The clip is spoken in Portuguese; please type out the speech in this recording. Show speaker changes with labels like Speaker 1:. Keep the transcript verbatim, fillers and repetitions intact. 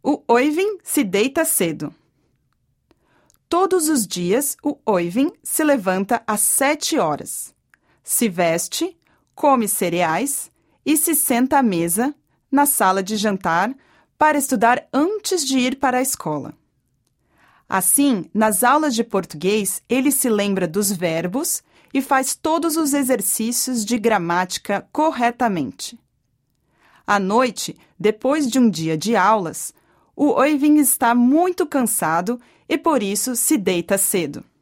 Speaker 1: O Oivin se deita cedo. Todos os dias, o Oivin se levanta às sete horas. Se veste, come cereais e se senta à mesa, na sala de jantar, para estudar antes de ir para a escola. Assim, nas aulas de português, ele se lembra dos verbos e faz todos os exercícios de gramática corretamente. À noite, depois de um dia de aulas, o Oivin está muito cansado e por isso se deita cedo.